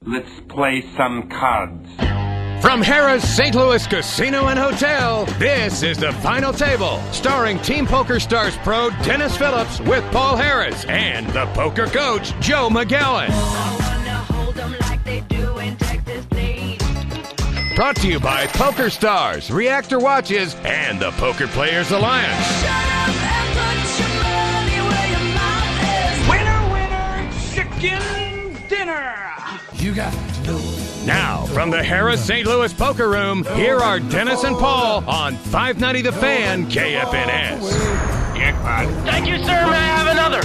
Let's play some cards. From Harrah's St. Louis Casino and Hotel, this is The Final Table, starring Team Poker Stars pro Dennis Phillips with Paul Harris and the poker coach, Joe McGowan. Brought to you by Poker Stars, Reactor Watches, and the Poker Players Alliance. Winner, winner, chicken dinner. You got to know. Now, from the Harrah's St. Louis Poker Room, here are Dennis and Paul on 590 The Fan, KFNS. Jackpot. Thank you, sir. May I have another?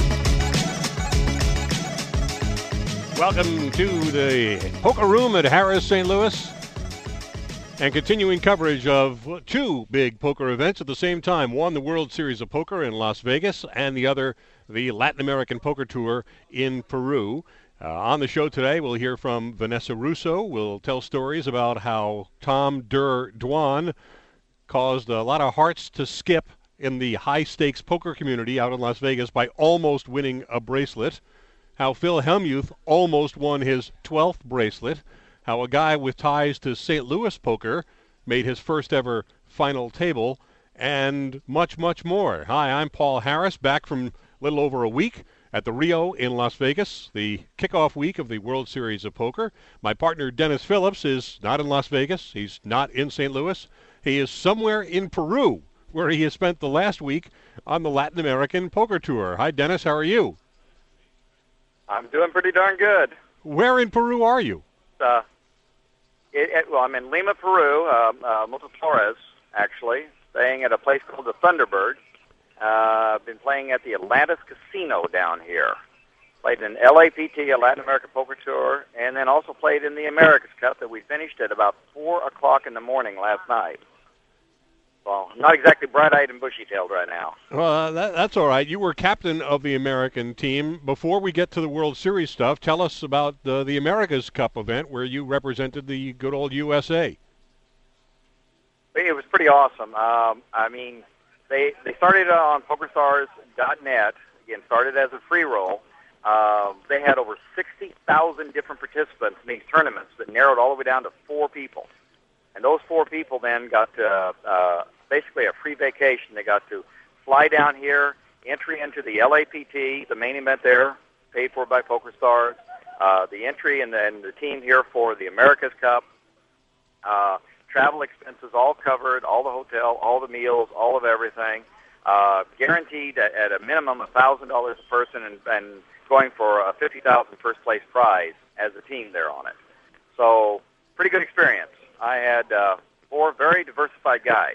Welcome to the Poker Room at Harrah's St. Louis. And continuing coverage of two big poker events at the same time. One, the World Series of Poker in Las Vegas, and the other, the Latin American Poker Tour in Peru. On the show today, we'll hear from Vanessa Russo. We'll tell stories about how Tom Der Duan caused a lot of hearts to skip in the high-stakes poker community out in Las Vegas by almost winning a bracelet. How Phil Hellmuth almost won his 12th bracelet. How a guy with ties to St. Louis poker made his first ever final table, and much, much more. Hi, I'm Paul Harris, back from a little over a week at the Rio in Las Vegas, the kickoff week of the World Series of Poker. My partner, Dennis Phillips, is not in Las Vegas. He's not in St. Louis. He is somewhere in Peru, where he has spent the last week on the Latin American Poker Tour. Hi, Dennis. How are you? I'm doing pretty darn good. Where in Peru are you? Well, I'm in Lima, Peru, Montes Flores, actually, staying at a place called the Thunderbird. I've been playing at the Atlantis Casino down here. Played in LAPT, a Latin American Poker Tour, and then also played in the America's Cup that we finished at about 4 o'clock in the morning last night. Well, I'm not exactly bright-eyed and bushy-tailed right now. Well, that's all right. You were captain of the American team. Before we get to the World Series stuff, tell us about the America's Cup event where you represented the good old USA. It was pretty awesome. They started on PokerStars.net. Again, started as a free roll. They had over 60,000 different participants in these tournaments that narrowed all the way down to 4 people. And those 4 people then got basically a free vacation. They got to fly down here, entry into the LAPT, the main event there, paid for by PokerStars, the entry and then the team here for the America's Cup, travel expenses all covered, all the hotel, all the meals, all of everything, guaranteed at a minimum $1,000 a person and going for a $50,000 first place prize as a team there on it. So pretty good experience. I had 4 very diversified guys.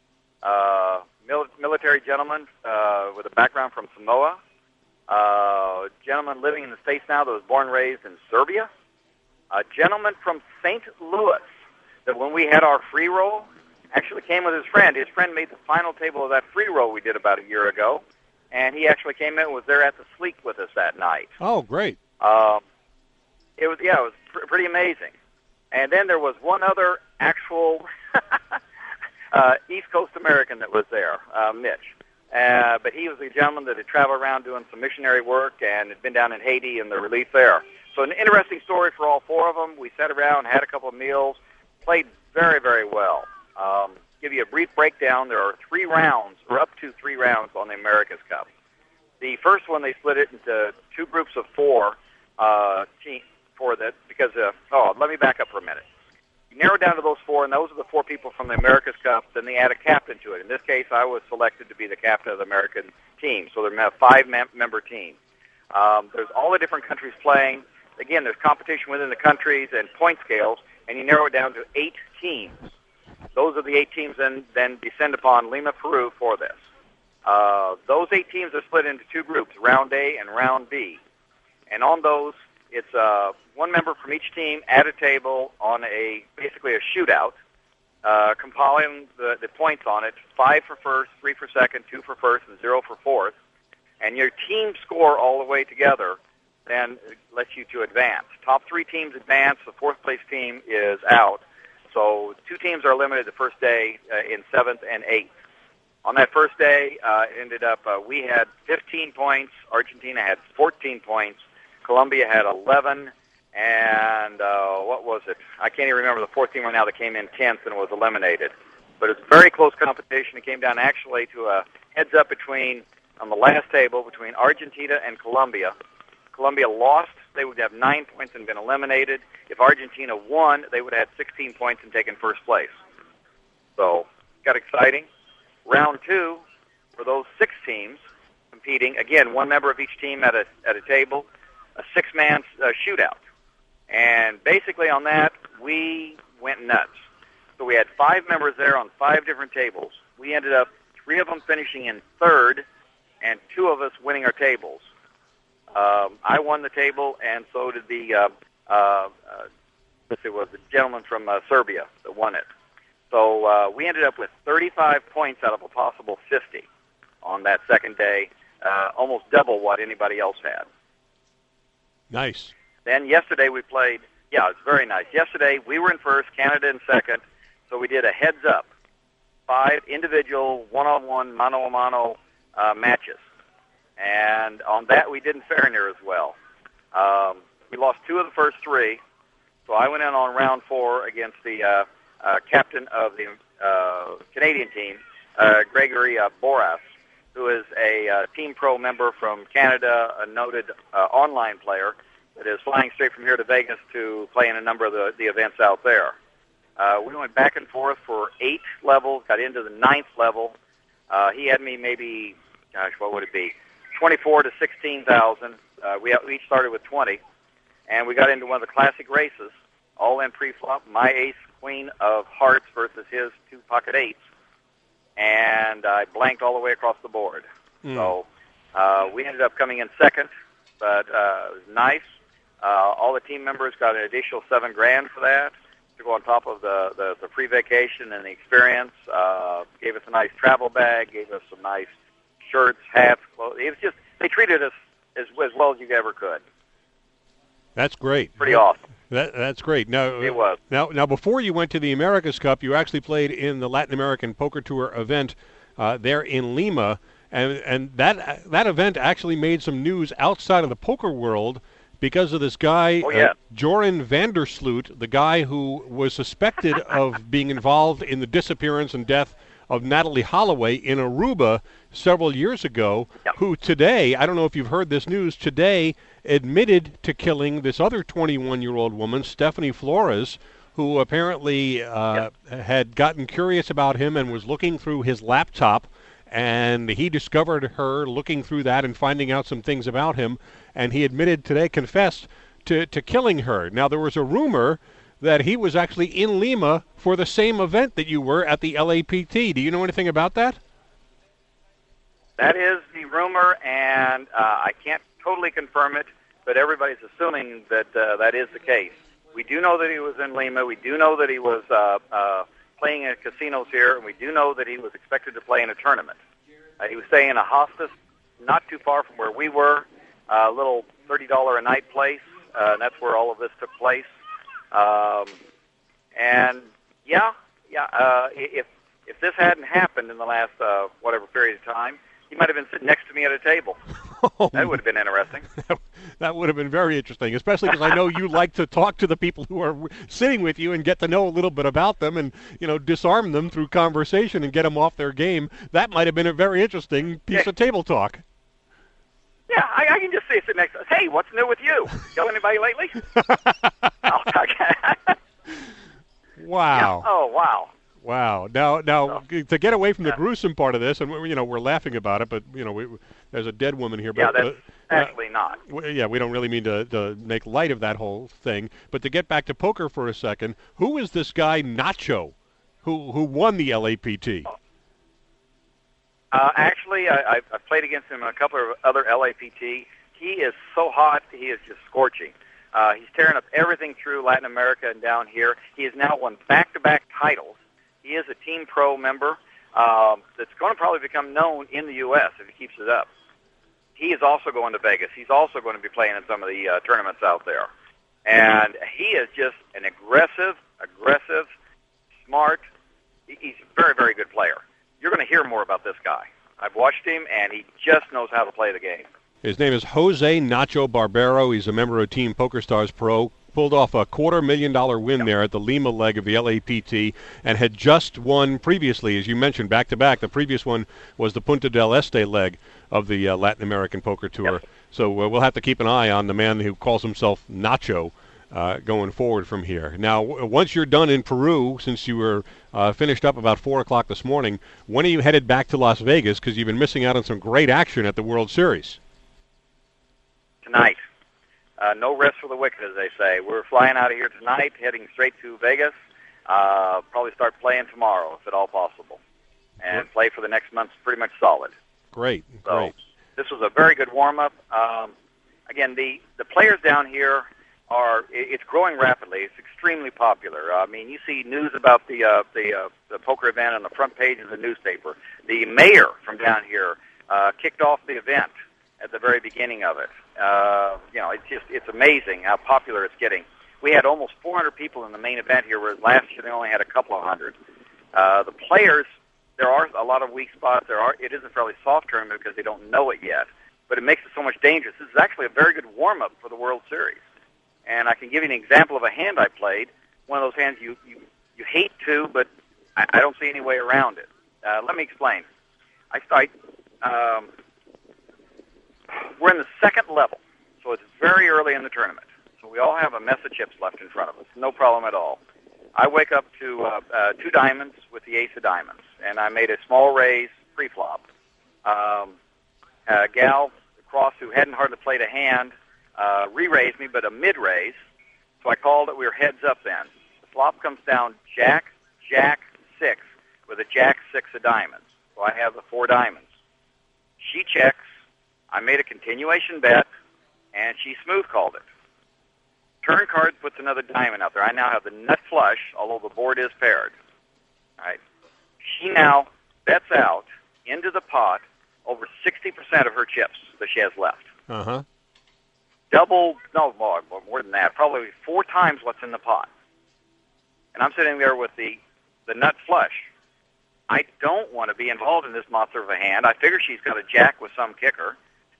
Military gentleman with a background from Samoa. Gentleman living in the States now that was born and raised in Serbia. A gentleman from St. Louis that when we had our free roll actually came with his friend. His friend made the final table of that free roll we did about a year ago, and he actually came in and was there at the Sleek with us that night. Oh, great. It was pretty amazing. And then there was one other actual East Coast American that was there, Mitch. But he was a gentleman that had traveled around doing some missionary work and had been down in Haiti and the relief there. So an interesting story for all 4 of them. We sat around, had a couple of meals, played very, very well. Give you a brief breakdown. There are 3 rounds, or up to 3 rounds on the America's Cup. The first one, they split it into 2 groups of 4 teams for that because, let me back up for a minute. You narrow down to those 4, and those are the 4 people from the America's Cup. Then they add a captain to it. In this case, I was selected to be the captain of the American team. So they're a 5-member team. There's all the different countries playing. Again, there's competition within the countries and point scales, and you narrow it down to 8 teams. Those are the 8 teams then descend upon Lima, Peru for this. Those 8 teams are split into 2 groups, Round A and Round B. And on those, it's 1 member from each team at a table on basically a shootout, compiling the points on it, 5 for first, 3 for second, 2 for first, and 0 for fourth. And your team score all the way together then lets you to advance. Top 3 teams advance. The 4th place team is out. So 2 teams are eliminated the first day in 7th and 8th. On that first day, it ended up we had 15 points. Argentina had 14 points. Colombia had 11. And was it? I can't even remember the fourth team right now that came in 10th and was eliminated. But it's very close competition. It came down actually to a heads-up on the last table between Argentina and Colombia. Colombia lost. They would have 9 points and been eliminated. If Argentina won, they would have had 16 points and taken first place. So, got exciting. Round 2, for those 6 teams competing, again, one member of each team at a table, a 6-man shootout. And basically on that, we went nuts. So we had 5 members there on 5 different tables. We ended up 3 of them finishing in third and 2 of us winning our tables. I won the table, and so did it was the gentleman from Serbia that won it. So we ended up with 35 points out of a possible 50 on that second day, almost double what anybody else had. Nice. Then yesterday we played, it's very nice. Yesterday we were in first, Canada in second, so we did a heads-up, 5 individual, one-on-one, mano-a-mano matches. And on that we didn't fare near as well. We lost 2 of the first 3, so I went in on round 4 against the captain of the Canadian team, Gregory Boras, who is a Team Pro member from Canada, a noted online player that is flying straight from here to Vegas to play in a number of the events out there. We went back and forth for 8 levels, got into the 9th level. He had me maybe, what would it be, 24 to 16,000. We each started with 20, and we got into one of the classic races, all in pre-flop, my ace, queen of hearts versus his 2 pocket 8s, and I blanked all the way across the board. So we ended up coming in second, but it was nice. All the team members got an additional $7,000 for that to go on top of the pre-vacation and the experience. Gave us a nice travel bag, gave us some nice shirts, hats, clothes. It was just, they treated us as well as you ever could. That's great. Pretty awesome. That's great. Now, it was. Now, before you went to the America's Cup, you actually played in the Latin American Poker Tour event there in Lima, and that event actually made some news outside of the poker world because of this guy, Joran van der Sloot, the guy who was suspected of being involved in the disappearance and death of Natalie Holloway in Aruba several years ago, who today, I don't know if you've heard this news, today admitted to killing this other 21-year-old woman, Stephanie Flores, who apparently had gotten curious about him and was looking through his laptop, and he discovered her looking through that and finding out some things about him, and he admitted today, confessed to killing her. Now, there was a rumor that he was actually in Lima for the same event that you were at the LAPT. Do you know anything about that? That is the rumor, and I can't totally confirm it, but everybody's assuming that that is the case. We do know that he was in Lima. We do know that he was playing at casinos here, and we do know that he was expected to play in a tournament. He was staying in a hospice not too far from where we were, a little $30 a night place, and that's where all of this took place. If this hadn't happened in the last whatever period of time, he might have been sitting next to me at a table. That would have been interesting. That would have been very interesting, especially because I know you like to talk to the people who are sitting with you and get to know a little bit about them and, disarm them through conversation and get them off their game. That might have been a very interesting piece of table talk. Yeah, I can just see it sitting next to us. Hey, what's new with you? Kill anybody lately? Wow. Yeah. Oh, wow. Wow. Now, to get away from the gruesome part of this, and we're laughing about it, but there's a dead woman here. But, that's actually not. We don't really mean to make light of that whole thing. But to get back to poker for a second, who is this guy Nacho, who won the LAPT? Actually, I've played against him in a couple of other LAPT. He is so hot, he is just scorching. He's tearing up everything through Latin America and down here. He has now won back-to-back titles. He is a Team Pro member that's going to probably become known in the U.S. if he keeps it up. He is also going to Vegas. He's also going to be playing in some of the tournaments out there. And he is just an aggressive, smart. He's a very, very good player. You're going to hear more about this guy. I've watched him, and he just knows how to play the game. His name is Jose Nacho Barbero. He's a member of Team PokerStars Pro. pulled off a $250,000 win there at the Lima leg of the LAPT, and had just won previously, as you mentioned, back-to-back. The previous one was the Punta del Este leg of the Latin American Poker Tour. Yep. So we'll have to keep an eye on the man who calls himself Nacho going forward from here. Now, once you're done in Peru, since you were finished up about 4 o'clock this morning, when are you headed back to Las Vegas? Because you've been missing out on some great action at the World Series. Tonight. No rest for the wicked, as they say. We're flying out of here tonight, heading straight to Vegas. Probably start playing tomorrow, if at all possible. And play for the next month pretty much solid. Great. So this was a very good warm-up. Again, the players down here it's growing rapidly. It's extremely popular. I mean, you see news about the poker event on the front page of the newspaper. The mayor from down here kicked off the event at the very beginning of it. It's amazing how popular it's getting. We had almost 400 people in the main event here, whereas last year they only had a couple of hundred. The players, there are a lot of weak spots. It is a fairly soft tournament because they don't know it yet, but it makes it so much dangerous. This is actually a very good warm-up for the World Series. And I can give you an example of a hand I played. One of those hands you hate to, but I don't see any way around it. Let me explain. We're in the second level, so it's very early in the tournament. So we all have a mess of chips left in front of us. No problem at all. I wake up to 2 diamonds with the ace of diamonds, and I made a small raise pre-flop. A gal across who hadn't hardly played a hand re-raised me, but a mid-raise, so I called it. We were heads up then. The flop comes down Jack, Jack, 6, with a Jack, 6 of diamonds. So I have the 4 diamonds. She checks. I made a continuation bet, and she smooth called it. Turn card puts another diamond out there. I now have the nut flush, although the board is paired. All right. She now bets out into the pot over 60% of her chips that she has left. Uh-huh. More than that, probably 4 times what's in the pot. And I'm sitting there with the nut flush. I don't want to be involved in this monster of a hand. I figure she's got a jack with some kicker.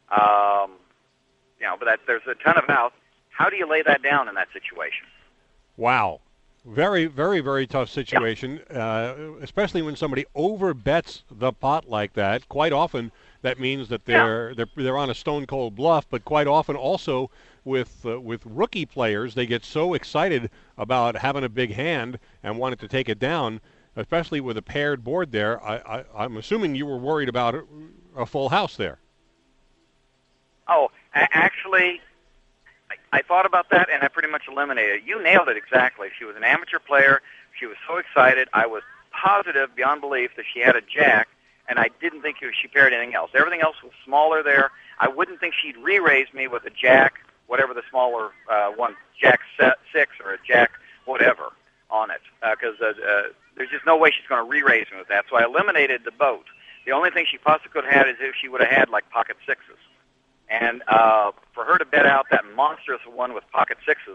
But there's a ton of outs. How do you lay that down in that situation? Wow. Very, very, very tough situation, especially when somebody overbets the pot like that. Quite often, that means that they're on a stone cold bluff. But quite often, also with rookie players, they get so excited about having a big hand and wanted to take it down, especially with a paired board there. I'm assuming you were worried about a full house there. Oh, actually, I thought about that, and I pretty much eliminated it. You nailed it exactly. She was an amateur player. She was so excited. I was positive beyond belief that she had a jack, and I didn't think she paired anything else. Everything else was smaller there. I wouldn't think she'd re-raise me with a jack, whatever the smaller one, jack 6 or a jack whatever on it, because there's just no way she's going to re-raise me with that. So I eliminated the boat. The only thing she possibly could have had is if she would have had, like, pocket 6s. And for her to bet out that monstrous one with pocket 6s,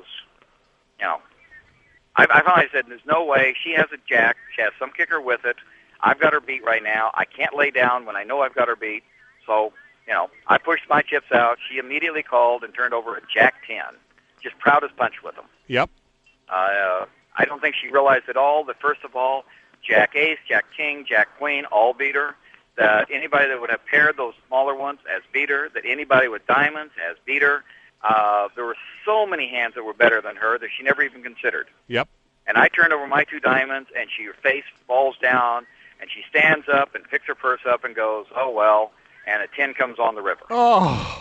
I finally said, there's no way. She has a jack. She has some kicker with it. I've got her beat right now. I can't lay down when I know I've got her beat. So, I pushed my chips out. She immediately called and turned over a jack 10. Just proud as punch with them. Yep. I don't think she realized at all that, first of all, jack ace, jack king, jack queen, all beat her. That anybody that would have paired those smaller ones as beat her, that anybody with diamonds has beat her. There were so many hands that were better than her that she never even considered. Yep. And I turned over my 2 diamonds, and her face falls down, and she stands up and picks her purse up and goes, oh, well, and a 10 comes on the river. Oh.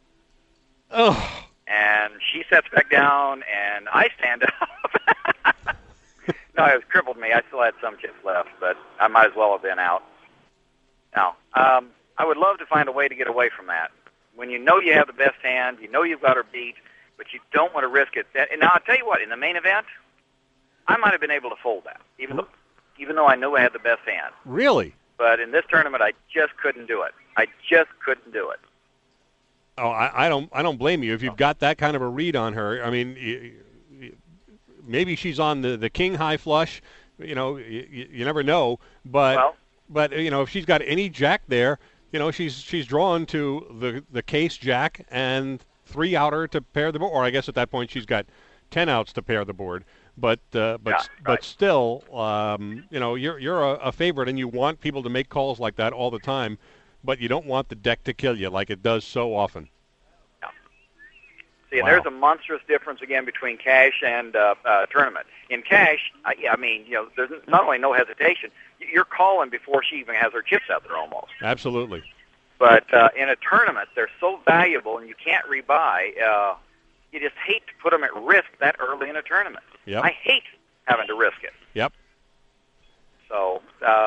And she sets back down, and I stand up. No, it crippled me. I still had some chips left, but I might as well have been out. Now, I would love to find a way to get away from that. When you know you have the best hand, you know you've got her beat, but you don't want to risk it. And now, I'll tell you what, in the main event, I might have been able to fold that, even though I knew I had the best hand. Really? But in this tournament, I just couldn't do it. I just couldn't do it. Oh, I don't blame you if you've got that kind of a read on her. I mean, maybe she's on the king high flush. You never know, but if she's got any jack there, she's drawn to the case jack and 3 outer to pair the board. Or I guess at that point she's got 10 outs to pair the board. But right. still, you're a favorite, and you want people to make calls like that all the time, but you don't want the deck to kill you like it does so often. Yeah. See, Wow. There's a monstrous difference again between cash and tournament. In cash, there's not only no hesitation, you're calling before she even has her chips out there almost. Absolutely. But in a tournament, they're so valuable, and you can't rebuy. You just hate to put them at risk that early in a tournament. Yep. I hate having to risk it. Yep. So,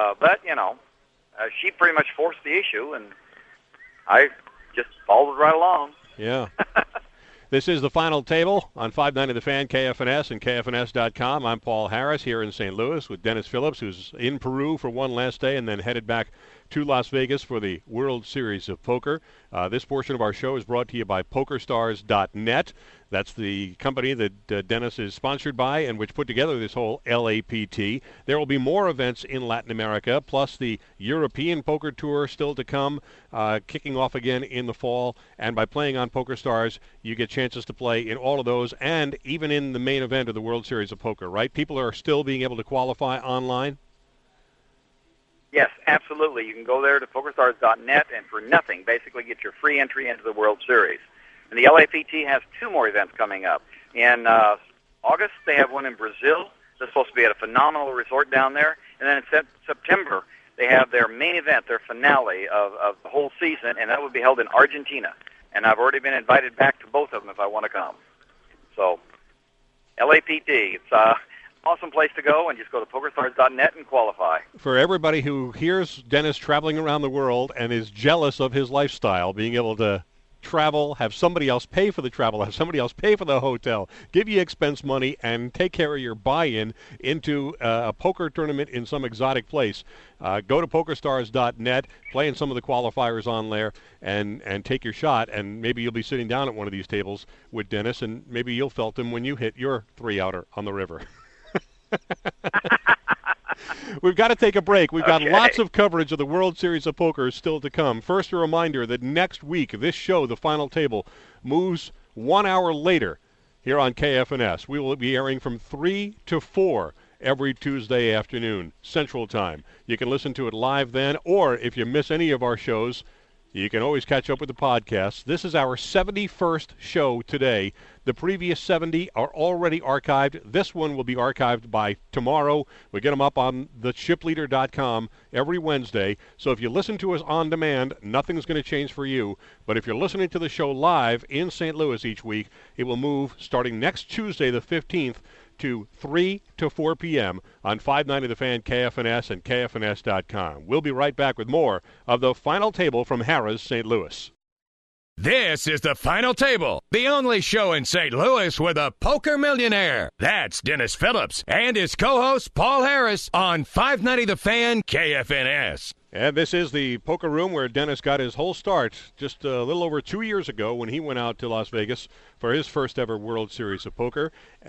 she pretty much forced the issue, and I just followed right along. Yeah. This is the final table on 590 The Fan, KFNS, and KFNS.com. I'm Paul Harris here in St. Louis with Dennis Phillips, who's in Peru for one last day and then headed back to Las Vegas for the World Series of Poker. This portion of our show is brought to you by PokerStars.net. That's the company that Dennis is sponsored by and which put together this whole LAPT. There will be more events in Latin America, plus the European Poker Tour still to come, kicking off again in the fall. And by playing on PokerStars, you get chances to play in all of those and even in the main event of the World Series of Poker, right? People are still being able to qualify online? Yes, absolutely. You can go there to PokerStars.net and for nothing basically get your free entry into the World Series. And the LAPT has 2 more events coming up. In August, they have one in Brazil. They're supposed to be at a phenomenal resort down there. And then in September, they have their main event, their finale of the whole season, and that would be held in Argentina. And I've already been invited back to both of them if I want to come. So, LAPT, it's awesome place to go, and just go to PokerStars.net and qualify. For everybody who hears Dennis traveling around the world and is jealous of his lifestyle, being able to travel, have somebody else pay for the travel, have somebody else pay for the hotel, give you expense money, and take care of your buy-in into a poker tournament in some exotic place. Go to PokerStars.net, play in some of the qualifiers on there, and take your shot, and maybe you'll be sitting down at one of these tables with Dennis, and maybe you'll felt him when you hit your 3-outer on the river. We've got to take a break. We've got lots of coverage of the World Series of Poker still to come. First, a reminder that next week, this show, The Final Table, moves 1 hour later here on KFNS. We will be airing from 3 to 4 every Tuesday afternoon, Central Time. You can listen to it live then, or if you miss any of our shows, you can always catch up with the podcast. This is our 71st show today. The previous 70 are already archived. This one will be archived by tomorrow. We get them up on thechipleader.com every Wednesday. So if you listen to us on demand, nothing's going to change for you. But if you're listening to the show live in St. Louis each week, it will move starting next Tuesday, the 15th, to 3 to 4 p.m. on 590 The Fan, KFNS, and KFNS.com. We'll be right back with more of The Final Table from Harrah's St. Louis. This is The Final Table, the only show in St. Louis with a poker millionaire. That's Dennis Phillips and his co-host Paul Harris on 590 The Fan, KFNS. And this is the poker room where Dennis got his whole start just a little over 2 years ago when he went out to Las Vegas for his first ever World Series of Poker,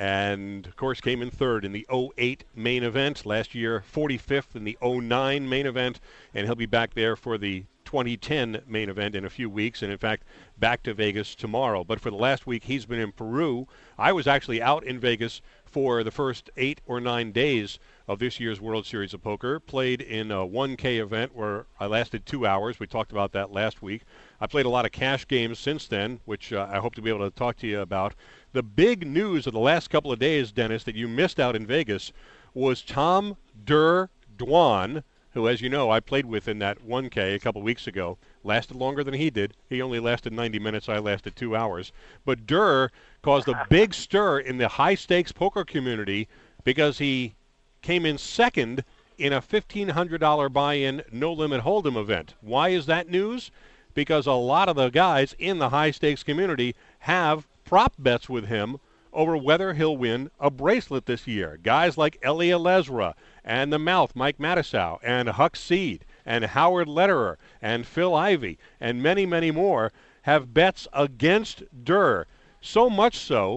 and of course came in third in the 08 main event. Last year, 45th in the 09 main event, and he'll be back there for the 2010 main event in a few weeks, and in fact back to Vegas tomorrow. But for the last week he's been in Peru. I was actually out in Vegas for the first 8 or 9 days of this year's World Series of Poker. Played in a 1K event where I lasted 2 hours. We talked about that last week. I played a lot of cash games since then, which I hope to be able to talk to you about. The big news of the last couple of days, Dennis, that you missed out in Vegas was Tom Der Dwan, who, as you know, I played with in that 1K a couple weeks ago. Lasted longer than he did. He only lasted 90 minutes. I lasted 2 hours. But Der caused a big stir in the high-stakes poker community because he came in second in a $1,500 buy-in no-limit hold'em event. Why is that news? Because a lot of the guys in the high-stakes community have prop bets with him over whether he'll win a bracelet this year. Guys like Elia Lesra and the Mouth, Mike Matusow, and Huck Seed, and Howard Lederer, and Phil Ivey, and many, many more have bets against Der. So much so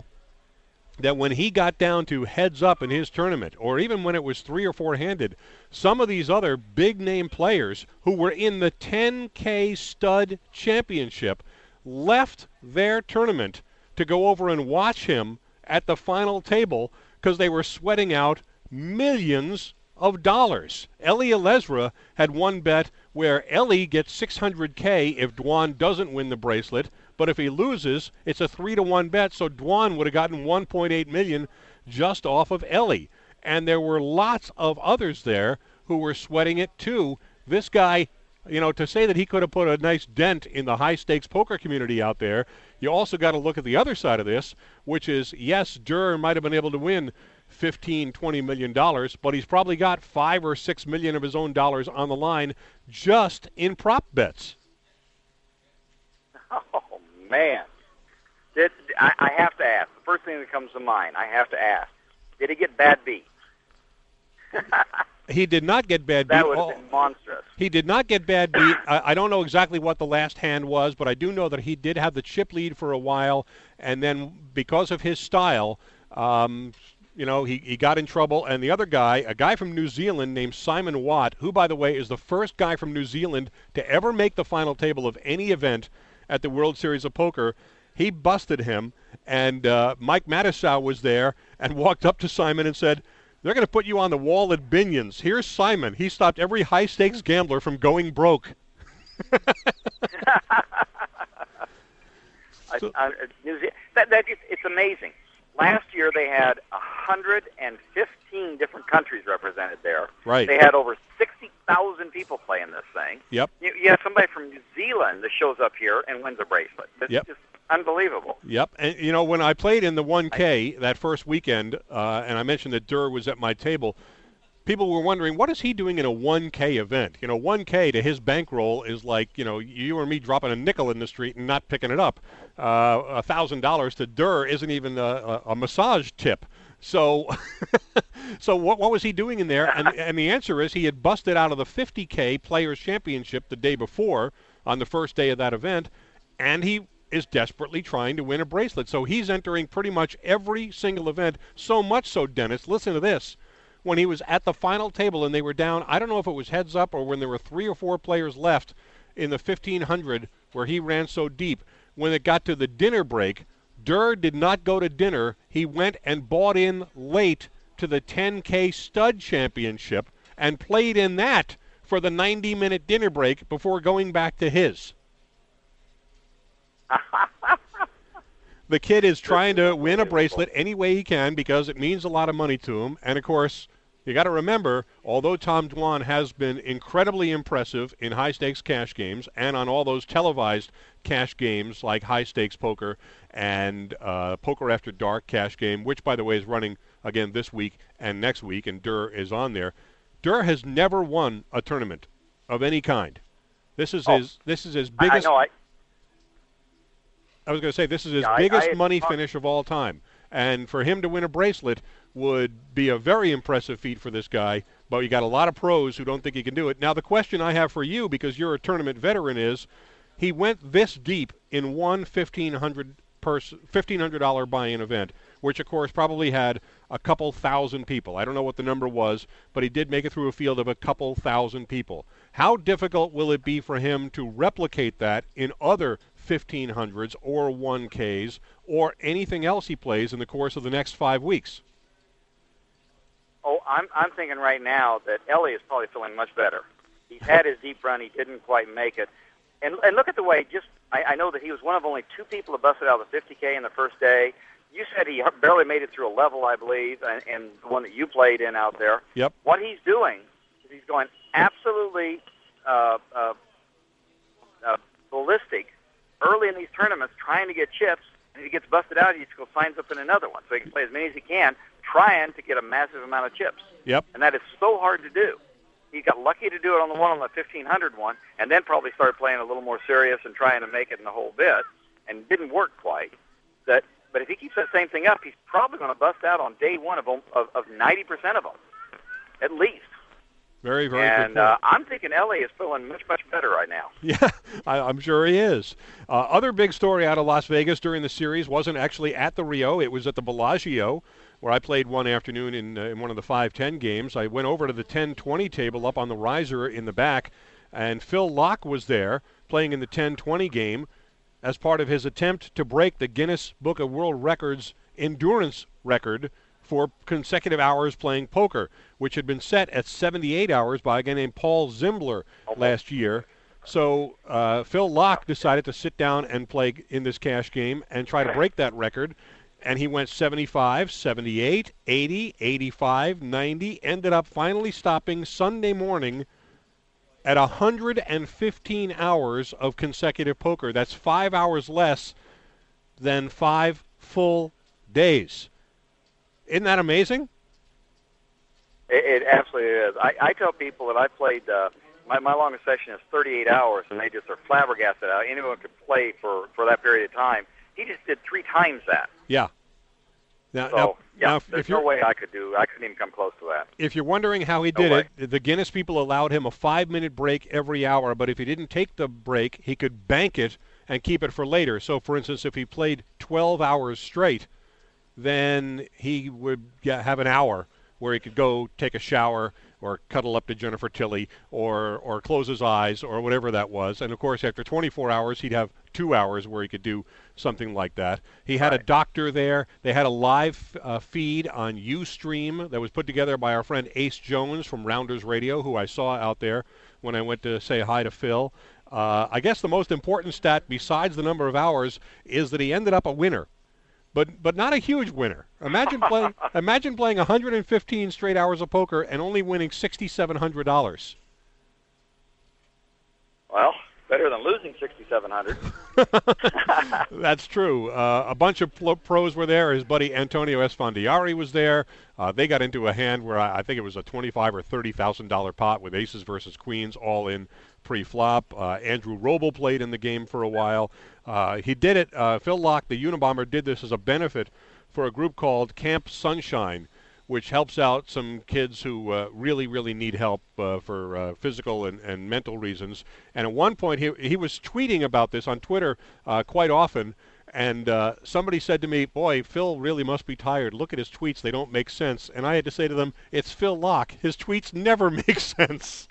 that when he got down to heads up in his tournament, or even when it was 3 or 4-handed, some of these other big-name players who were in the 10K Stud Championship left their tournament to go over and watch him at the final table because they were sweating out millions of dollars. Ellie Alesra had one bet where Ellie gets $600K if Dwan doesn't win the bracelet, but if he loses, it's a 3-to-1 bet, so Dwan would have gotten $1.8 million just off of Ellie. And there were lots of others there who were sweating it too. This guy, to say that he could have put a nice dent in the high-stakes poker community out there, you also got to look at the other side of this, which is, yes, Durr might have been able to win $15-20 million, but he's probably got $5 or $6 million of his own dollars on the line just in prop bets. Oh, man. I have to ask. The first thing that comes to mind, I have to ask, did he get bad beats? He did not get bad beat. That would have been monstrous. He did not get bad beat. I don't know exactly what the last hand was, but I do know that he did have the chip lead for a while, and then because of his style, he got in trouble. And the other guy, a guy from New Zealand named Simon Watt, who, by the way, is the first guy from New Zealand to ever make the final table of any event at the World Series of Poker, he busted him, and Mike Matusow was there and walked up to Simon and said, "They're going to put you on the wall at Binion's. Here's Simon. He stopped every high-stakes gambler from going broke." It's amazing. Last year they had 115 different countries represented there. Right. They had over 60,000 people playing this thing. Yep. You have somebody from New Zealand that shows up here and wins a bracelet. It's just unbelievable. Yep. And, when I played in the 1K that first weekend, and I mentioned that Durr was at my table, people were wondering, what is he doing in a 1K event? 1K to his bankroll is like, you or me dropping a nickel in the street and not picking it up. $1,000 to Durr isn't even a massage tip. So so what was he doing in there? And the answer is he had busted out of the 50K Players' Championship the day before on the first day of that event, and he is desperately trying to win a bracelet. So he's entering pretty much every single event, so much so, Dennis, listen to this. When he was at the final table and they were down, I don't know if it was heads up or when there were 3 or 4 players left in the 1,500 where he ran so deep, when it got to the dinner break, Durr did not go to dinner. He went and bought in late to the 10K Stud Championship and played in that for the 90-minute dinner break before going back to his. The kid is trying to win a bracelet any way he can because it means a lot of money to him. And, of course, you got to remember, although Tom Dwan has been incredibly impressive in high-stakes cash games and on all those televised cash games like high-stakes poker and Poker After Dark cash game, which, by the way, is running again this week and next week, and Durr is on there. Durr has never won a tournament of any kind. This is his biggest. I was going to say, this is his biggest money finish of all time. And for him to win a bracelet would be a very impressive feat for this guy, but you got a lot of pros who don't think he can do it. Now, the question I have for you, because you're a tournament veteran, is he went this deep in one $1,500 buy-in event, which, of course, probably had a couple thousand people. I don't know what the number was, but he did make it through a field of a couple thousand people. How difficult will it be for him to replicate that in other 1,500s or 1Ks or anything else he plays in the course of the next 5 weeks? Oh, I'm thinking right now that Ellie is probably feeling much better. He's had his deep run. He didn't quite make it. And look at the way, I know that he was one of only 2 people that busted out of the 50K in the first day. You said he barely made it through a level, I believe, and the one that you played in out there. Yep. What he's doing is he's going absolutely ballistic early in these tournaments trying to get chips, and if he gets busted out, he just goes signs up in another one. So he can play as many as he can, trying to get a massive amount of chips. Yep. And that is so hard to do. He got lucky to do it on the 1,500 one, and then probably started playing a little more serious and trying to make it in the whole bit, and didn't work quite. But if he keeps that same thing up, he's probably going to bust out on day one of 90% of them, at least. Very, very good. And I'm thinking Ellie is feeling much, much better right now. Yeah, I'm sure he is. Other big story out of Las Vegas during the series wasn't actually at the Rio. It was at the Bellagio, where I played one afternoon in one of the 5-10 games. I went over to the 10-20 table up on the riser in the back, and Phil Locke was there playing in the 10-20 game as part of his attempt to break the Guinness Book of World Records endurance record for consecutive hours playing poker, which had been set at 78 hours by a guy named Paul Zimbler last year. So Phil Locke decided to sit down and play in this cash game and try to break that record. And he went 75, 78, 80, 85, 90, ended up finally stopping Sunday morning at 115 hours of consecutive poker. That's 5 hours less than 5 full days. Isn't that amazing? It absolutely is. I tell people that I played, my longest session is 38 hours, and they just are flabbergasted how anyone could play for that period of time. He just did 3 times that. Yeah. Now, there's no way I couldn't even come close to that. If you're wondering how he did it, the Guinness people allowed him a 5-minute break every hour, but if he didn't take the break, he could bank it and keep it for later. So, for instance, if he played 12 hours straight, then he would have an hour where he could go take a shower or cuddle up to Jennifer Tilly or close his eyes or whatever that was. And, of course, after 24 hours, he'd have 2 hours where he could do something like that. He had a doctor there. They had a live feed on Ustream that was put together by our friend Ace Jones from Rounders Radio, who I saw out there when I went to say hi to Phil. I guess the most important stat besides the number of hours is that he ended up a winner. But not a huge winner. Imagine playing 115 straight hours of poker and only winning $6,700. Well, better than losing $6,700. That's true. A bunch of pros were there. His buddy Antonio Esfandiari was there. They got into a hand where I think it was a $25,000 or $30,000 pot with aces versus queens, all in pre-flop. Andrew Roble played in the game for a while. He did it. Phil Locke, the Unabomber, did this as a benefit for a group called Camp Sunshine, which helps out some kids who really, really need help for physical and mental reasons. And at one point, he was tweeting about this on Twitter quite often, and somebody said to me, boy, Phil really must be tired. Look at his tweets. They don't make sense. And I had to say to them, it's Phil Locke. His tweets never make sense.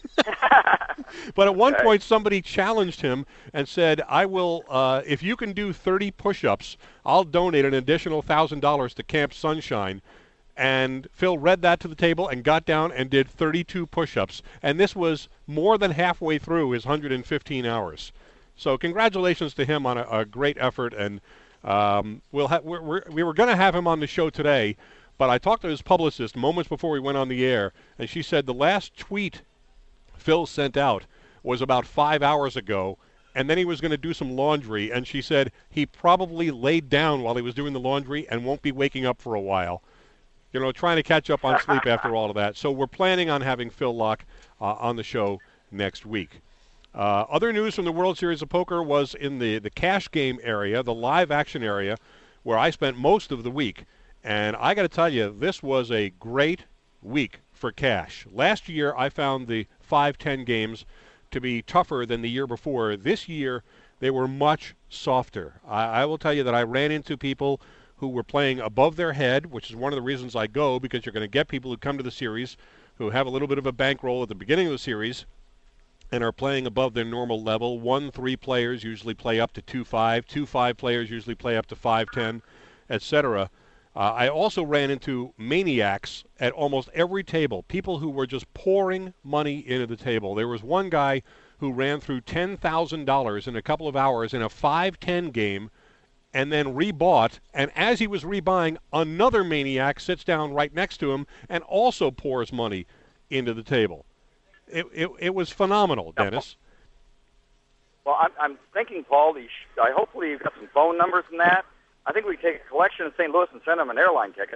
But at one point, somebody challenged him and said, I will, if you can do 30 push-ups, I'll donate an additional $1,000 to Camp Sunshine. And Phil read that to the table and got down and did 32 push-ups. And this was more than halfway through his 115 hours. So congratulations to him on a great effort. And we were going to have him on the show today, but I talked to his publicist moments before we went on the air, and she said the last tweet Phil sent out was about 5 hours ago, and then he was going to do some laundry, and she said he probably laid down while he was doing the laundry and won't be waking up for a while. You know, trying to catch up on sleep after all of that. So we're planning on having Phil Locke on the show next week. Other news from the World Series of Poker was in the cash game area, the live action area, where I spent most of the week. And I got to tell you, this was a great week for cash. Last year, I found the 5-10 games to be tougher than the year before. This year, they were much softer. I will tell you that I ran into people who were playing above their head, which is one of the reasons I go, because you're going to get people who come to the series who have a little bit of a bankroll at the beginning of the series and are playing above their normal level. 1-3 players usually play up to 2-5. 2-5 players usually play up to 5-10, etc. I also ran into maniacs at almost every table, people who were just pouring money into the table. There was one guy who ran through $10,000 in a couple of hours in a 5-10 game and then rebought, and as he was rebuying, another maniac sits down right next to him and also pours money into the table. It was phenomenal, Dennis. Well, I'm thinking, Paul, hopefully you've got some phone numbers in that. I think we take a collection in St. Louis and send them an airline ticket.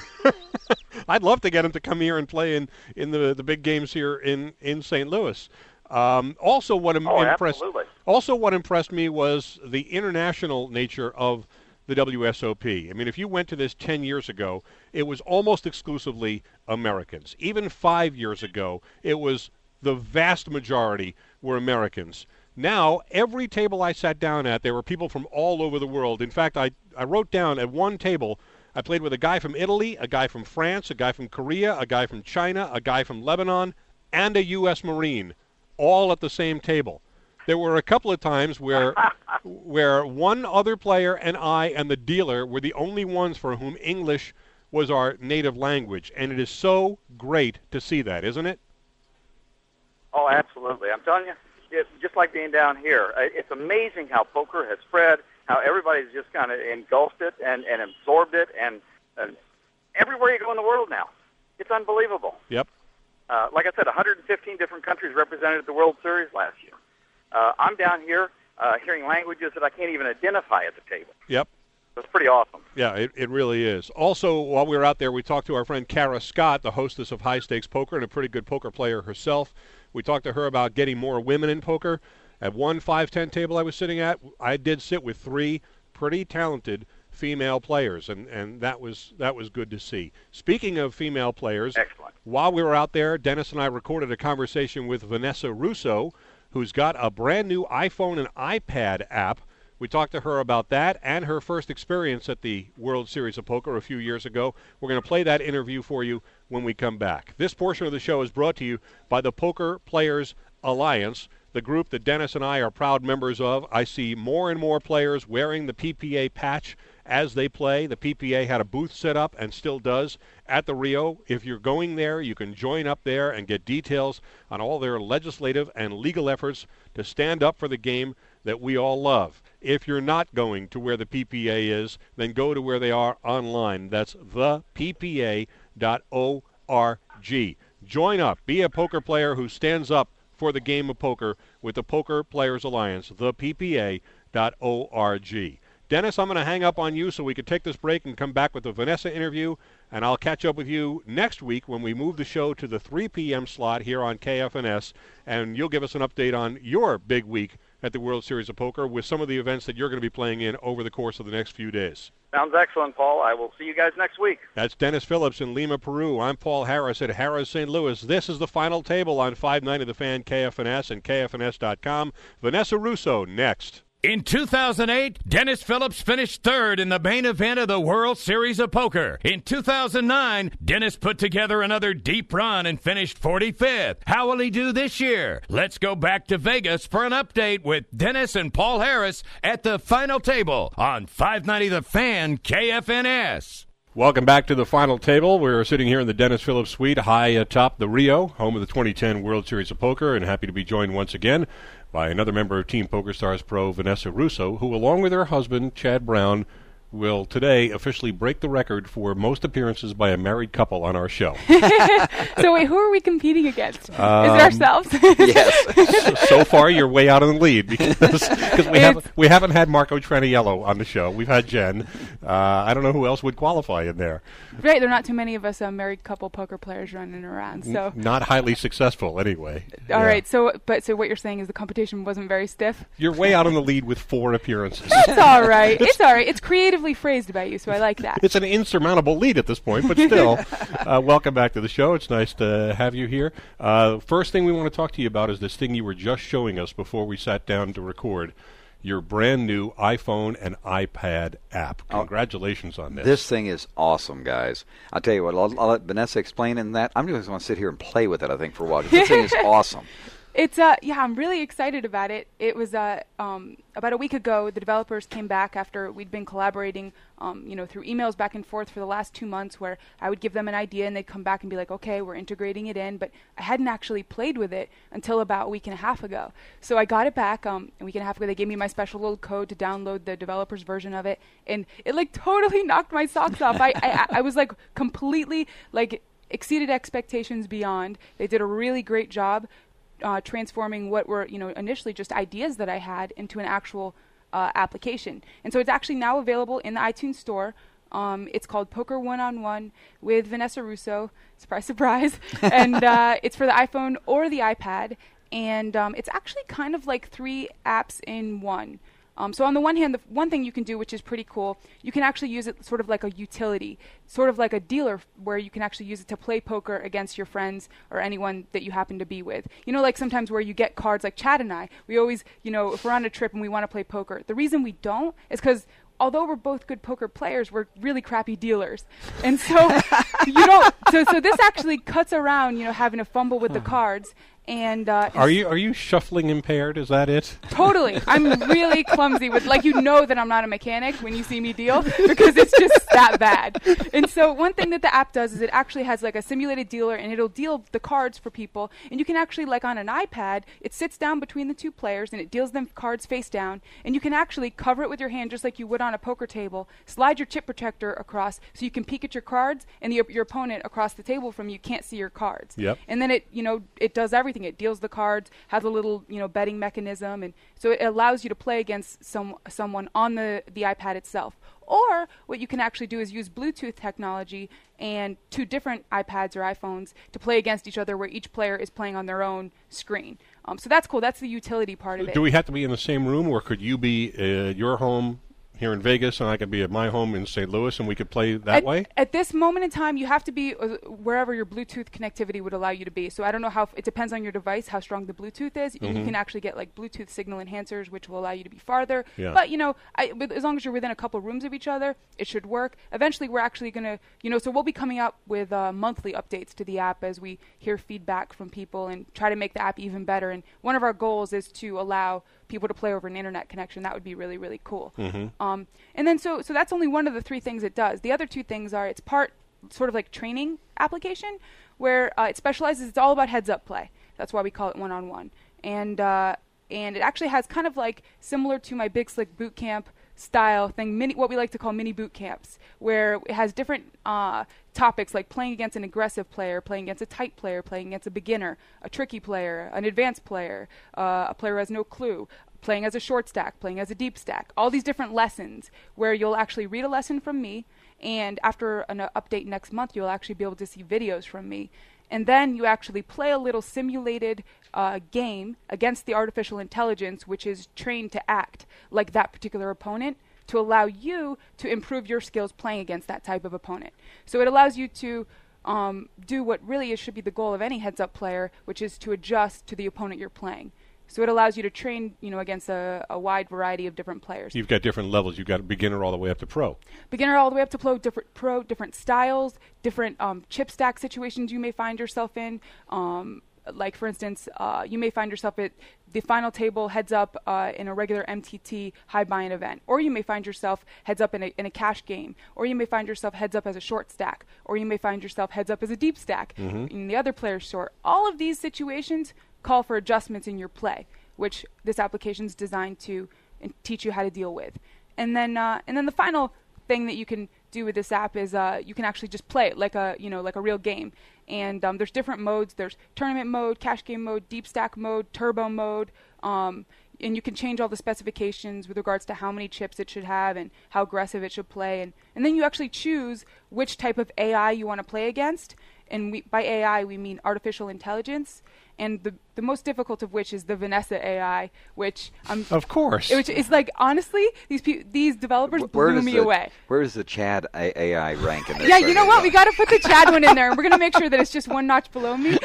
I'd love to get him to come here and play in the big games here in St. Louis. Also, what impressed me was the international nature of the WSOP. I mean, if you went to this 10 years ago, it was almost exclusively Americans. Even 5 years ago, it was the vast majority were Americans. Now, every table I sat down at, there were people from all over the world. In fact, I wrote down at one table, I played with a guy from Italy, a guy from France, a guy from Korea, a guy from China, a guy from Lebanon, and a U.S. Marine, all at the same table. there were a couple of times where one other player and I and the dealer were the only ones for whom English was our native language, and it is so great to see that, isn't it? Oh, absolutely. I'm telling you, it's just like being down here. It's amazing how poker has spread, how everybody's just kind of engulfed it and absorbed it, and everywhere you go in the world now. It's unbelievable. Yep. Like I said, 115 different countries represented at the World Series last year. I'm down here hearing languages that I can't even identify at the table. Yep. It's pretty awesome. Yeah, it really is. Also, while we were out there, we talked to our friend Kara Scott, the hostess of High Stakes Poker and a pretty good poker player herself. We talked to her about getting more women in poker. At one 5-10 table I was sitting at, I did sit with 3 pretty talented female players, and that was good to see. Speaking of female players, excellent. While we were out there, Dennis and I recorded a conversation with Vanessa Russo, who's got a brand new iPhone and iPad app. We talked to her about that and her first experience at the World Series of Poker a few years ago. We're going to play that interview for you when we come back. This portion of the show is brought to you by the Poker Players Alliance, the group that Dennis and I are proud members of. I see more and more players wearing the PPA patch as they play. The PPA had a booth set up and still does at the Rio. If you're going there, you can join up there and get details on all their legislative and legal efforts to stand up for the game that we all love. If you're not going to where the PPA is, then go to where they are online. That's theppa.org. Join up. Be a poker player who stands up for the game of poker with the Poker Players Alliance, theppa.org. Dennis, I'm going to hang up on you so we can take this break and come back with the Vanessa interview, and I'll catch up with you next week when we move the show to the 3 p.m. slot here on KFNS, and you'll give us an update on your big week at the World Series of Poker with some of the events that you're going to be playing in over the course of the next few days. Sounds excellent, Paul. I will see you guys next week. That's Dennis Phillips in Lima, Peru. I'm Paul Harris at Harris St. Louis. This is the Final Table on 590 The Fan, KFNS, and KFNS.com. Vanessa Russo next. In 2008, Dennis Phillips finished third in the main event of the World Series of Poker. In 2009, Dennis put together another deep run and finished 45th. How will he do this year? Let's go back to Vegas for an update with Dennis and Paul Harris at the Final Table on 590 The Fan, KFNS. Welcome back to the Final Table. We're sitting here in the Dennis Phillips Suite high atop the Rio, home of the 2010 World Series of Poker, and happy to be joined once again by another member of Team PokerStars Pro, Vanessa Russo, who, along with her husband, Chad Brown, will today officially break the record for most appearances by a married couple on our show. So wait, who are we competing against? Is it ourselves? Yes. So far, you're way out in the lead because we haven't had Marco Traniello on the show. We've had Jen. I don't know who else would qualify in there. Right, there are not too many of us married couple poker players running around. So not highly successful, anyway. All right. So what you're saying is the competition wasn't very stiff. You're way out in the lead with 4 appearances. It's all right. It's all right. It's creatively phrased by you, so I like that. It's an insurmountable lead at this point, but still, welcome back to the show. It's nice to have you here. First thing we want to talk to you about is this thing you were just showing us before we sat down to record, your brand new iPhone and iPad app. Congratulations on this. This thing is awesome, guys. I'll tell you what, I'll let Vanessa explain in that. I'm just going to sit here and play with it, I think, for a while. This thing is awesome. It's I'm really excited about it. It was about a week ago. The developers came back after we'd been collaborating, through emails back and forth for the last 2 months, where I would give them an idea and they'd come back and be like, "Okay, we're integrating it in." But I hadn't actually played with it until about a week and a half ago. So I got it back a week and a half ago. They gave me my special little code to download the developers version of it, and it totally knocked my socks off. I was completely exceeded expectations beyond. They did a really great job. Transforming what were initially just ideas that I had into an actual application. And so it's actually now available in the iTunes store. It's called Poker One-on-One with Vanessa Russo. Surprise, surprise. And it's for the iPhone or the iPad. And it's actually kind of like 3 apps in one. So on the one hand, the one thing you can do, which is pretty cool, you can actually use it sort of like a utility, sort of like a dealer, where you can actually use it to play poker against your friends or anyone that you happen to be with. Like sometimes where you get cards, like Chad and I, we always, if we're on a trip and we want to play poker, the reason we don't is because although we're both good poker players, we're really crappy dealers. And so so this actually cuts around, having a fumble with the cards. And are you shuffling impaired? Is that it? Totally. I'm really clumsy with, like, you know that I'm not a mechanic when you see me deal, because it's just that bad. And so one thing that the app does is it actually has like a simulated dealer, and it'll deal the cards for people. And you can actually, like on an iPad, it sits down between the two players and it deals them cards face down. And you can actually cover it with your hand just like you would on a poker table, slide your chip protector across so you can peek at your cards, and your opponent across the table from you can't see your cards. Yep. And then it does everything. It deals the cards, has a little betting mechanism, and so it allows you to play against someone on the iPad itself. Or what you can actually do is use Bluetooth technology and two different iPads or iPhones to play against each other, where each player is playing on their own screen. So that's cool. That's the utility part of it. Do we have to be in the same room, or could you be at your home here in Vegas and I could be at my home in St. Louis and we could play that way? At this moment in time, you have to be wherever your Bluetooth connectivity would allow you to be. So I don't know how, it depends on your device, how strong the Bluetooth is. You can actually get like Bluetooth signal enhancers, which will allow you to be farther. Yeah. But as long as you're within a couple rooms of each other, it should work. Eventually, we're actually going to, so we'll be coming up with monthly updates to the app as we hear feedback from people and try to make the app even better. And one of our goals is to allow people to play over an internet connection. That would be really, really cool. And then so that's only one of the three things it does. The other two things are, it's part sort of like training application where it specializes. It's all about heads-up play. That's why we call it one-on-one. And it actually has kind of like similar to my Big Slick boot camp style thing, what we like to call mini boot camps, where it has different topics like playing against an aggressive player, playing against a tight player, playing against a beginner, a tricky player, an advanced player, a player who has no clue, playing as a short stack, playing as a deep stack, all these different lessons where you'll actually read a lesson from me, and after an update next month, you'll actually be able to see videos from me. And then you actually play a little simulated game against the artificial intelligence, which is trained to act like that particular opponent, to allow you to improve your skills playing against that type of opponent. So it allows you to do what really should be the goal of any heads-up player, which is to adjust to the opponent you're playing. So it allows you to train, against a wide variety of different players. You've got different levels. You've got beginner all the way up to pro. Beginner all the way up to pro, different styles, different chip stack situations you may find yourself in. Like, for instance, you may find yourself at the final table heads up in a regular MTT high buy-in event. Or you may find yourself heads up in a cash game. Or you may find yourself heads up as a short stack. Or you may find yourself heads up as a deep stack. And the other player's short. All of these situations call for adjustments in your play, which this application is designed to teach you how to deal with. And then the final thing that you can do with this app is you can actually just play it like a real game. And there's different modes. There's tournament mode, cash game mode, deep stack mode, turbo mode. And you can change all the specifications with regards to how many chips it should have and how aggressive it should play. And then you actually choose which type of AI you want to play against. And by AI, we mean artificial intelligence. And the most difficult of which is the Vanessa AI, which of course, which is like, honestly, these developers blew me away. Where does the Chad AI rank in this? Yeah, you know what? We got to put the Chad one in there, and we're gonna make sure that it's just one notch below me.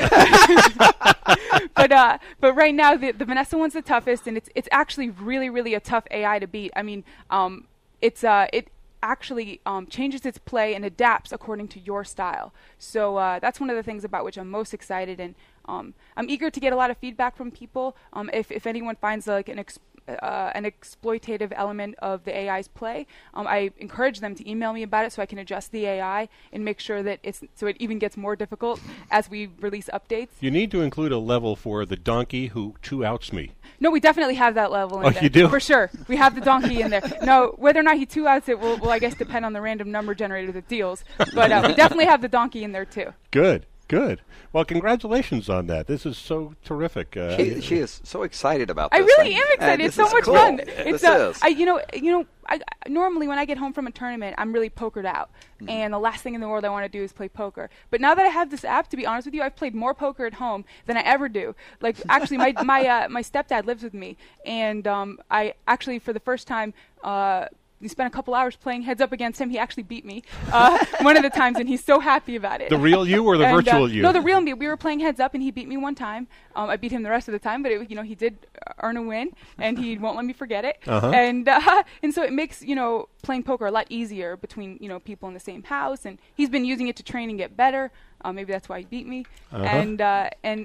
But right now, the Vanessa one's the toughest, and it's actually really, really a tough AI to beat. I mean, it actually changes its play and adapts according to your style. So that's one of the things about which I'm most excited, and I'm eager to get a lot of feedback from people. If anyone finds like an exploitative element of the AI's play, I encourage them to email me about it so I can adjust the AI and make sure that it even gets more difficult as we release updates. You need to include a level for the donkey who two-outs me. No, we definitely have that level in there. You do? For sure. We have the donkey in there. No, whether or not he two-outs it will I guess, depend on the random number generator that deals. But we definitely have the donkey in there, too. Good. Well, congratulations on that. This is so terrific. She is so excited about this. I really am excited. It's so much fun. This is. Normally when I get home from a tournament, I'm really pokered out, and the last thing in the world I want to do is play poker. But now that I have this app, to be honest with you, I've played more poker at home than I ever do. Like, actually, my stepdad lives with me, and I actually, for the first time, we spent a couple hours playing heads up against him. He actually beat me one of the times, and he's so happy about it. The real you or the virtual you? No, the real me. We were playing heads up, and he beat me one time. I beat him the rest of the time, but he did earn a win, and he won't let me forget it. And so it makes playing poker a lot easier between people in the same house. And he's been using it to train and get better. Maybe that's why he beat me. And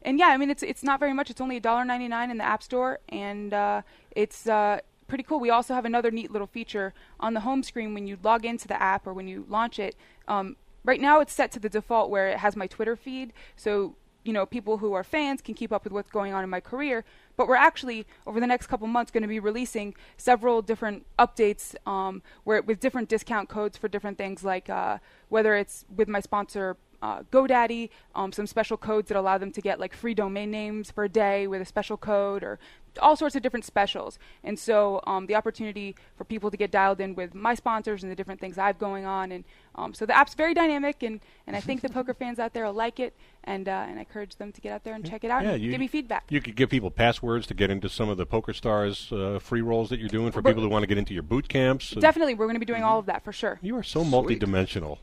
And yeah, I mean, it's not very much. It's only $1.99 in the App Store, and it's pretty cool. We also have another neat little feature on the home screen when you log into the app or when you launch it. Right now it's set to the default where it has my Twitter feed, so people who are fans can keep up with what's going on in my career. But we're actually, over the next couple months, going to be releasing several different updates with different discount codes for different things, like whether it's with my sponsor GoDaddy, some special codes that allow them to get like free domain names for a day with a special code, or all sorts of different specials. And so the opportunity for people to get dialed in with my sponsors and the different things I have going on. And so the app's very dynamic, and I think the poker fans out there will like it, and I encourage them to get out there and check it out and give me feedback. You could give people passwords to get into some of the PokerStars free rolls that you're doing for people who want to get into your boot camps. Definitely. We're going to be doing all of that for sure. You are so multidimensional.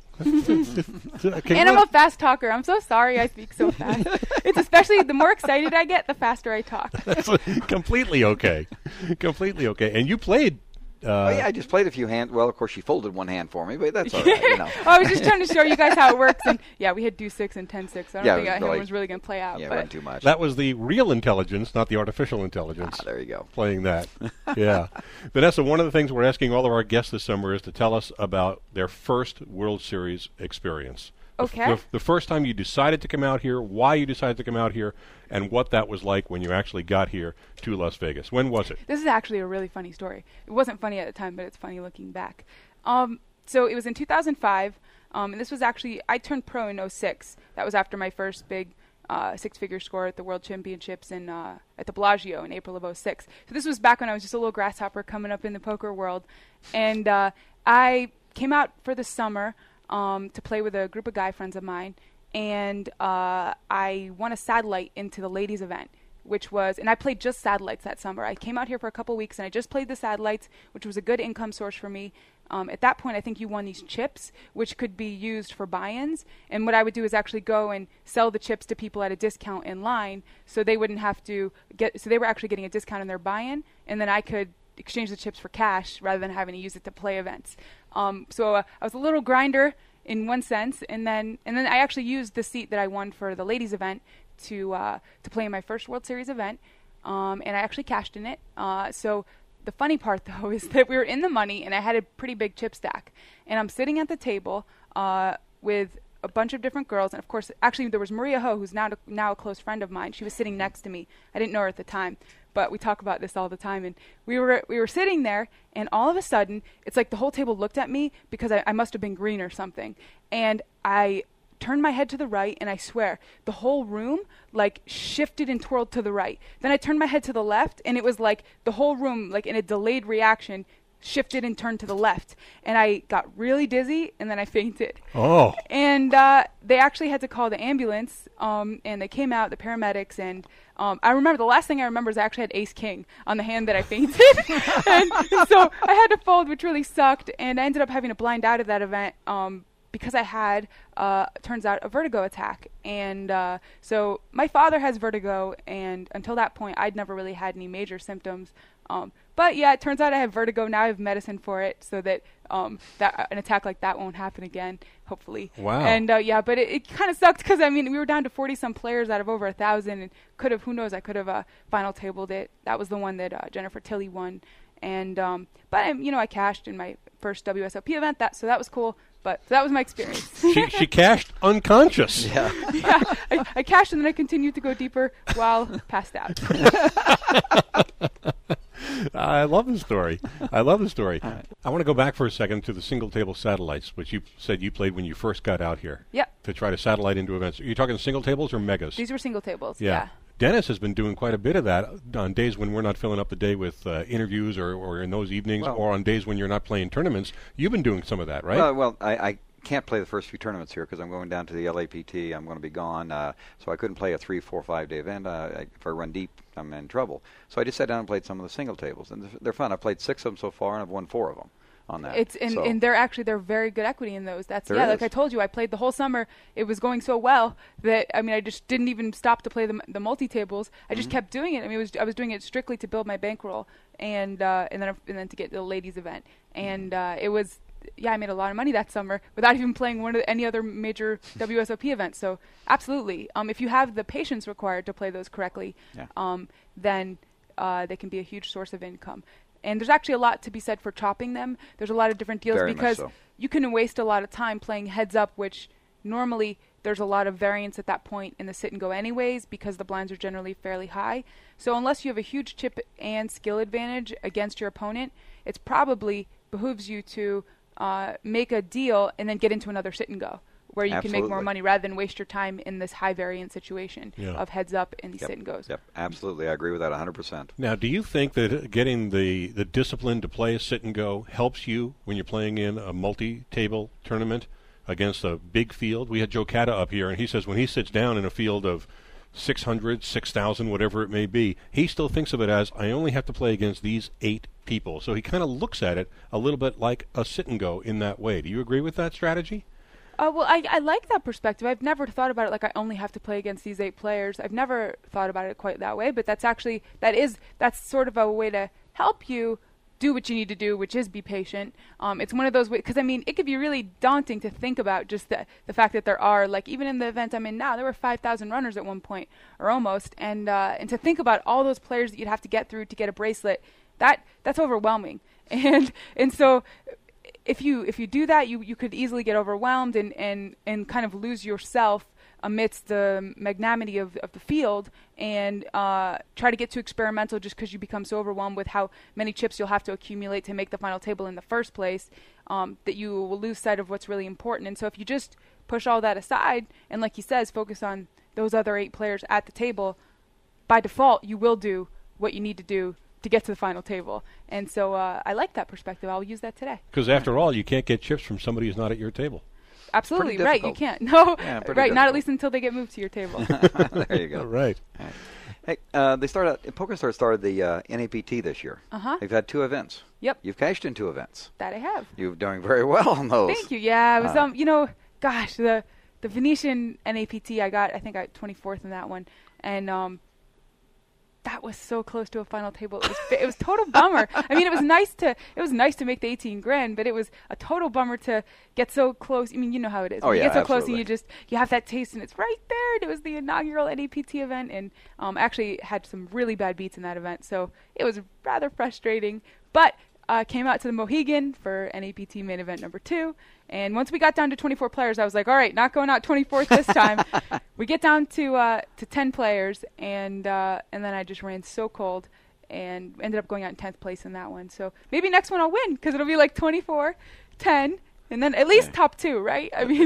And I'm a fast talker. I'm so sorry I speak so fast. It's especially the more excited I get, the faster I talk. That's completely okay. Completely okay. And you played. I just played a few hands. Well, of course, she folded one hand for me, but that's all right. I was just trying to show you guys how it works. And yeah, we had deuce 6 and 10-6. I don't think anyone's really going to play out. Yeah, it wasn't too much. That was the real intelligence, not the artificial intelligence. There you go. Playing that. Yeah. Vanessa, one of the things we're asking all of our guests this summer is to tell us about their first World Series experience. Okay. The first time you decided to come out here, why you decided to come out here, and what that was like when you actually got here to Las Vegas. When was it? This is actually a really funny story. It wasn't funny at the time, but it's funny looking back. So it was in 2005, and this was actually, I turned pro in 2006. That was after my first big six-figure score at the World Championships at the Bellagio in April of 2006. So this was back when I was just a little grasshopper coming up in the poker world. And I came out for the summer to play with a group of guy friends of mine, and I won a satellite into the ladies event, and I played just satellites that summer. I came out here for a couple weeks and I just played the satellites, which was a good income source for me. At that point, I think you won these chips, which could be used for buy-ins. And what I would do is actually go and sell the chips to people at a discount in line, so they wouldn't have to so they were actually getting a discount on their buy-in, and then I could exchange the chips for cash rather than having to use it to play events. So I was a little grinder in one sense, and then I actually used the seat that I won for the ladies event to play in my first World Series event, and I actually cashed in it. So the funny part, though, is that we were in the money, and I had a pretty big chip stack, and I'm sitting at the table with a bunch of different girls, and of course, actually there was Maria Ho, who's now a close friend of mine. She was sitting next to me. I didn't know her at the time, but we talk about this all the time. And we were sitting there, and all of a sudden, it's like the whole table looked at me because I must have been green or something. And I turned my head to the right, and I swear, the whole room like shifted and twirled to the right. Then I turned my head to the left, and it was like the whole room, like in a delayed reaction, shifted and turned to the left. And I got really dizzy, and then I fainted. Oh. And they actually had to call the ambulance, and they came out, the paramedics, and I remember, the last thing I remember is I actually had ace king on the hand that I fainted. And so I had to fold, which really sucked, and I ended up having to blind out of that event because I had, turns out, a vertigo attack. And so my father has vertigo, and until that point, I'd never really had any major symptoms. But yeah, it turns out I have vertigo. Now I have medicine for it, so that that an attack like that won't happen again, hopefully. Wow. And yeah, but it kind of sucked because, I mean, we were down to 40-some players out of over 1,000, and who knows, I could have final tabled it. That was the one that Jennifer Tilly won. And but I cashed in my first WSOP event, so that was cool. But so that was my experience. She cashed unconscious. Yeah. Yeah, I cashed, and then I continued to go deeper while passed out. I love the story. I want to go back for a second to the single table satellites, which you said you played when you first got out here. Yep. To try to satellite into events. Are you talking single tables or megas? These were single tables. Yeah. Dennis has been doing quite a bit of that on days when we're not filling up the day with interviews or in those evenings, or on days when you're not playing tournaments. You've been doing some of that, right? Well, I can't play the first few tournaments here because I'm going down to the LAPT. I'm going to be gone, so I couldn't play a 3, 4, 5-day event. If I run deep, I'm in trouble. So I just sat down and played some of the single tables, and they're fun. I've played 6 of them so far, and I've won 4 of them on that. And they're very good equity in those. Like I told you, I played the whole summer. It was going so well that I just didn't even stop to play the multi tables. I just kept doing it. I mean, I was doing it strictly to build my bankroll and then to get the ladies event. And it was I made a lot of money that summer without even playing any other major WSOP event. So absolutely, if you have the patience required to play those correctly, then they can be a huge source of income. And there's actually a lot to be said for chopping them. There's a lot of different deals because you can waste a lot of time playing heads up, which normally there's a lot of variance at that point in the sit and go anyways because the blinds are generally fairly high. So unless you have a huge chip and skill advantage against your opponent, it's probably behooves you to make a deal and then get into another sit and go where you can make more money rather than waste your time in this high variance situation of heads up in these sit and goes. Yep, absolutely. I agree with that 100%. Now, do you think that getting the discipline to play a sit and go helps you when you're playing in a multi-table tournament against a big field? We had Joe Cata up here, and he says when he sits down in a field of 600, 6,000, whatever it may be, he still thinks of it as, I only have to play against these 8 people. So he kind of looks at it a little bit like a sit and go in that way. Do you agree with that strategy? Well, I like that perspective. I've never thought about it like I only have to play against these 8 players. I've never thought about it quite that way, but that's sort of a way to help you do what you need to do, which is be patient. It's one of those ways, because it could be really daunting to think about just the fact that there are, like, even in the event I'm in now, there were 5,000 runners at one point, or almost, and to think about all those players that you'd have to get through to get a bracelet, that's overwhelming. And so if you do that, you could easily get overwhelmed and kind of lose yourself amidst the magnanimity of the field and try to get too experimental just because you become so overwhelmed with how many chips you'll have to accumulate to make the final table in the first place that you will lose sight of what's really important. And so if you just push all that aside and, like he says, focus on those other 8 players at the table, by default you will do what you need to do to get to the final table. And so I like that perspective. I'll use that today. Because after all, you can't get chips from somebody who's not at your table. Absolutely, right. You can't. No, yeah, right. difficult. Not at least until they get moved to your table. There you go. Right. Hey, PokerStars started the NAPT this year. They've had 2 events. Yep. You've cashed in 2 events. That I have. You're doing very well on those. Thank you. Yeah, it was gosh, the Venetian NAPT I got 24th in that one, and that was so close to a final table. It was total bummer. It was nice to make the 18 grand, but it was a total bummer to get so close. You know how it is. Oh, you yeah, get so absolutely. close and you have that taste and it's right there. And it was the inaugural NAPT event, and actually had some really bad beats in that event, so it was rather frustrating. But came out to the Mohegan for NAPT main event number 2. And once we got down to 24 players, I was like, all right, not going out 24th this time. We get down to 10 players, and then I just ran so cold and ended up going out in 10th place in that one. So maybe next one I'll win, because it'll be like 24, 10, and then at least top 2, right?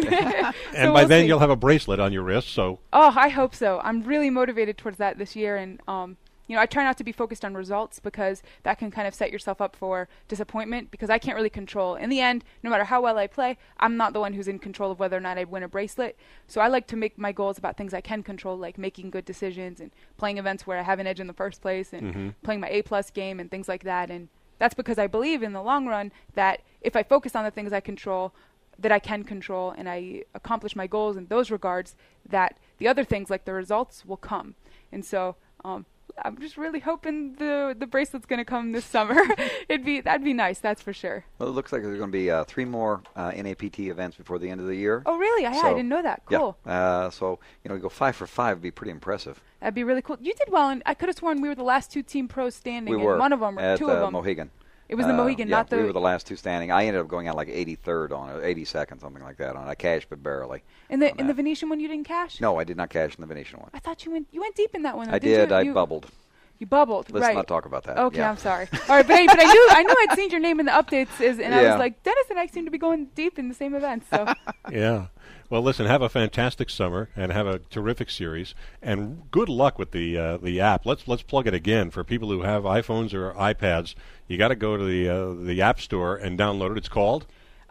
And by then you'll have a bracelet on your wrist, so. Oh, I hope so. I'm really motivated towards that this year, and I try not to be focused on results because that can kind of set yourself up for disappointment, because I can't really control. In the end, no matter how well I play, I'm not the one who's in control of whether or not I win a bracelet. So I like to make my goals about things I can control, like making good decisions and playing events where I have an edge in the first place and playing my A-plus game and things like that. And that's because I believe in the long run that if I focus on the things I control, that I can control, and I accomplish my goals in those regards, that the other things like the results will come. And so I'm just really hoping the bracelet's going to come this summer. That'd be nice, that's for sure. Well, it looks like there's going to be 3 more NAPT events before the end of the year. Oh, really? I didn't know that. Cool. Yeah. So go 5 for 5 would be pretty impressive. That'd be really cool. You did well, and I could have sworn we were the last 2 team pros standing. We were. And one of them, or 2 of them. Mohegan. It was the Mohegan, not the. We were the last 2 standing. I ended up going out like 83rd on it, 82nd, something like that on it. I cashed, but barely. In the Venetian one, you didn't cash? No, I did not cash in the Venetian one. I thought you went deep in that one. I did. I bubbled. You bubbled, Let's not talk about that. Okay, yeah. I'm sorry. All right, but I knew I'd seen your name in the updates, and I was like, Dennis and I seem to be going deep in the same events. So. Yeah. Well, listen, have a fantastic summer and have a terrific series, and good luck with the app. Let's plug it again for people who have iPhones or iPads. You got to go to the App Store and download it. It's called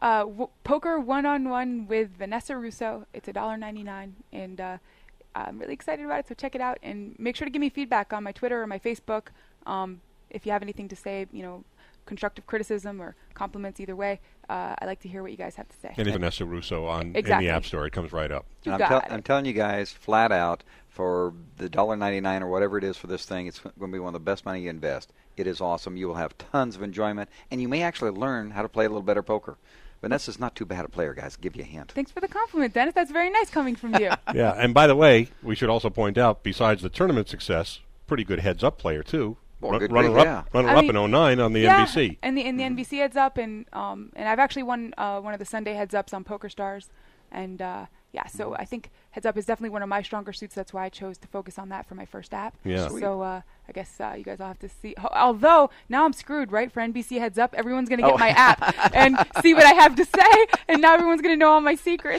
Poker One-on-One with Vanessa Russo. It's $1.99, and I'm really excited about it, so check it out. And make sure to give me feedback on my Twitter or my Facebook. If you have anything to say, constructive criticism or compliments, either way, I like to hear what you guys have to say. And Vanessa Russo in exactly. the App Store. It comes right up. I'm telling you guys flat out, for the $1.99 or whatever it is for this thing, it's going to be one of the best money you invest. It is awesome. You will have tons of enjoyment, and you may actually learn how to play a little better poker. Vanessa's not too bad a player, guys. I'll give you a hint. Thanks for the compliment, Dennis. That's very nice coming from you. Yeah, and by the way, we should also point out, besides the tournament success, pretty good heads-up player, too. Runner-up in 09 on the NBC. And the NBC heads-up, and I've actually won one of the Sunday heads-ups on PokerStars. And, so I think heads-up is definitely one of my stronger suits. That's why I chose to focus on that for my first app. Yeah. So I guess you guys will have to see. Although, now I'm screwed, right? For NBC heads-up, everyone's going to get my app and see what I have to say, and now everyone's going to know all my secrets.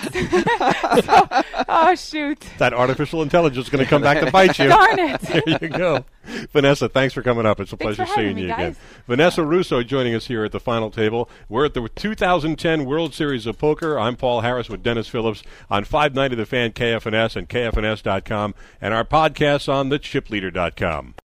Shoot. That artificial intelligence is going to come back to bite you. Darn it. There you go. Vanessa, thanks for coming up. It's a pleasure seeing you again. Vanessa Russo joining us here at the final table. We're at the 2010 World Series of Poker. I'm Paul Harris with Dennis Phillips on 590 The Fan, KFNS, and KFNS.com, and our podcasts on thechipleader.com.